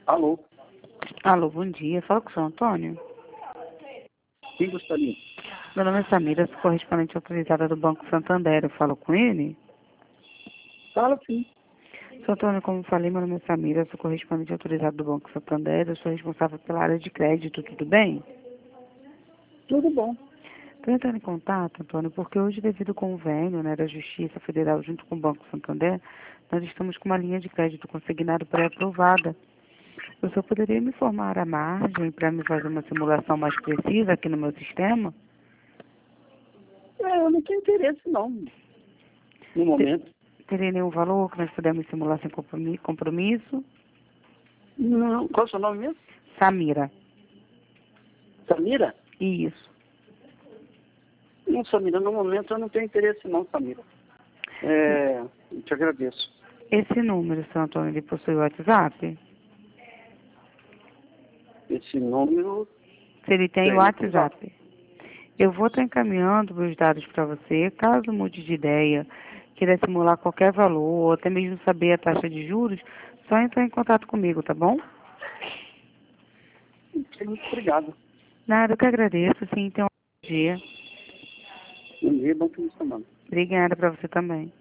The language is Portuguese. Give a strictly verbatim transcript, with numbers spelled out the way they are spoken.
Alô? Alô, bom dia. Fala com o senhor Antônio. Quem gostaria? Meu nome é Samira, sou correspondente autorizada do Banco Santander. Eu falo com ele? Fala sim. Senhor Antônio, como falei, meu nome é Samira, sou correspondente autorizada do Banco Santander. Eu sou responsável pela área de crédito, tudo bem? Tudo bom. Estou entrando em contato, Antônio, porque hoje, devido ao convênio, né, da Justiça Federal junto com o Banco Santander, nós estamos com uma linha de crédito consignado pré-aprovada. O senhor poderia me informar a margem para me fazer uma simulação mais precisa aqui no meu sistema? É, eu não tenho interesse não, no momento. Teria nenhum valor que nós pudemos simular sem compromi- compromisso? Não. Qual é o seu nome mesmo? Samira. Samira? Isso. Não, Samira, no momento eu não tenho interesse não, Samira. É, eu te agradeço. Esse número, senhor Antônio, ele possui WhatsApp? Esse número... Se ele tem Tem, WhatsApp. Eu vou estar encaminhando meus dados para você. Caso mude de ideia, queira simular qualquer valor, ou até mesmo saber a taxa de juros, só entrar em contato comigo, tá bom? Muito obrigado. Nada, eu que agradeço. Sim, tenha um bom dia. Um dia, bom fim de semana. Obrigada para você também.